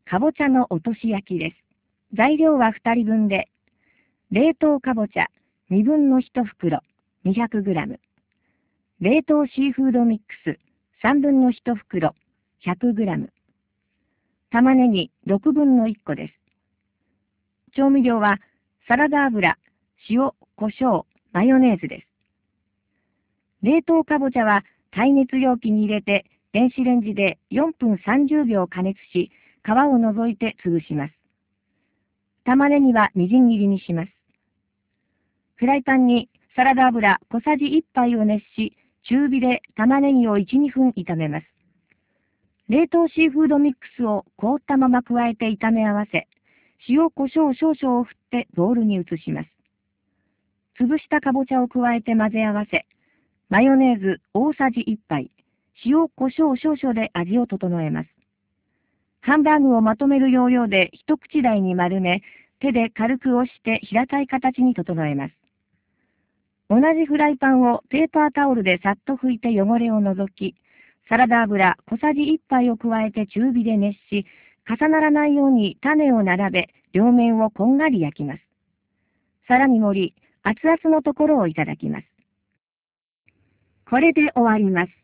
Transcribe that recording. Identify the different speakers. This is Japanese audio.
Speaker 1: かぼちゃの落とし焼きです。材料は2人分で、冷凍かぼちゃ2分の1袋 200g、冷凍シーフードミックス3分の1袋 100g、玉ねぎ6分の1個です。調味料はサラダ油、塩、胡椒、マヨネーズです。冷凍かぼちゃは耐熱容器に入れて電子レンジで4分30秒加熱し、皮を除いて潰します。玉ねぎはみじん切りにします。フライパンにサラダ油小さじ1杯を熱し、中火で玉ねぎを1、2分炒めます。冷凍シーフードミックスを凍ったまま加えて炒め合わせ、塩胡椒少々を振ってボウルに移します。潰したかぼちゃを加えて混ぜ合わせ、マヨネーズ大さじ1杯、塩胡椒少々で味を整えます。ハンバーグをまとめる要領で一口大に丸め、手で軽く押して平たい形に整えます。同じフライパンをペーパータオルでさっと拭いて汚れを除き、サラダ油小さじ1杯を加えて中火で熱し、重ならないように種を並べ、両面をこんがり焼きます。皿に盛り、熱々のところをいただきます。これで終わります。